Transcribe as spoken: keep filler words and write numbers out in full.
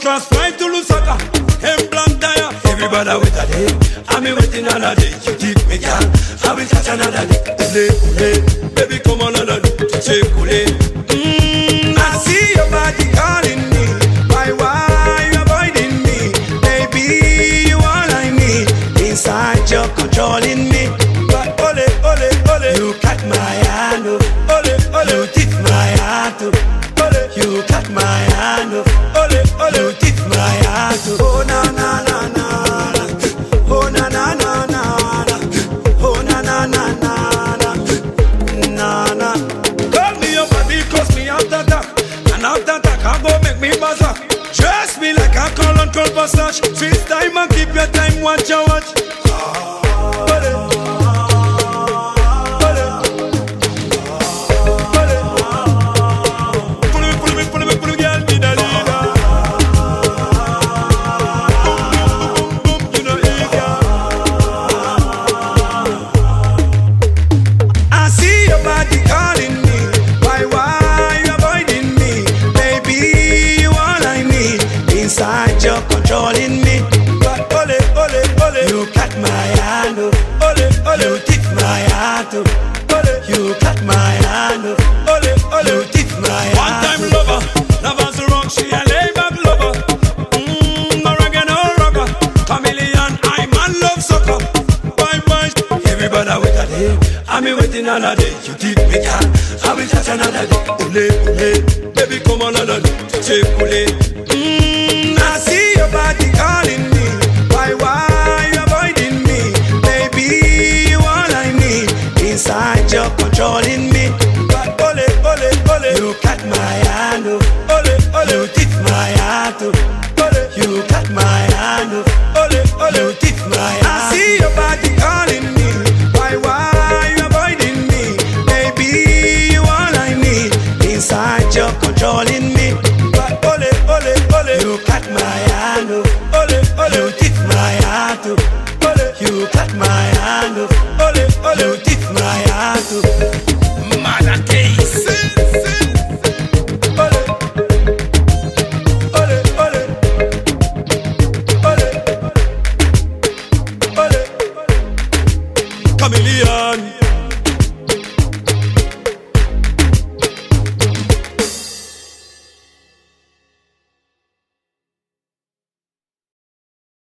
cross flight to Lusaka, hem blank tire. Everybody with a day, I'm waiting another day. You keep me girl, I will catch another day. Ule, ule, baby come on another day. Take ule. Mmm, I see your body calling me. Why, why you avoiding me? Baby, you all I need. Inside you're controlling me. But ole, ole, ole, you cut my hand off. Ole, ole, you tip my heart off. Ole, you cut my hand off. Ole, ole, you tip my heart off. Oh na na na na. Oh na na na na. Oh na na na na na. Na na. Call me your body, cause me after attack. And after attack, I go make me buzz up. Dress me like a call on call passage. Freeze time and keep your time, watch your watch. Inside you're controlling me. But ole, ole, ole, you cut my hand off. Ole, ole, you tip my heart off. Ole, you cut my hand off. Ole, ole, you tip my heart. One time lover, lovers rock, she a lay back lover. Mmm, oregano rocker, chameleon, I man love sucker. Bye bye, everybody with a day, I'm waiting another day. You tip me girl, I will touch another day. Ole, ole, baby come on another day. Take ole. Mmm, I see your body calling me. Why, why you avoiding me? Baby, you all I need. Inside you're controlling me. But ole, ole, ole, you cut my hand off. Ole, ole, you tip my heart off. Ole, you cut my hand off. Ole, ole, you tip my heart. I see your body calling me. Why, why you avoiding me? Baby, you all I need. Inside you're controlling me. But ole, ole, ole, you cut my hand off. Ole, ole, you tip my heart off. Ole, you cut my hand off. Ole, ole, you tip my heart off.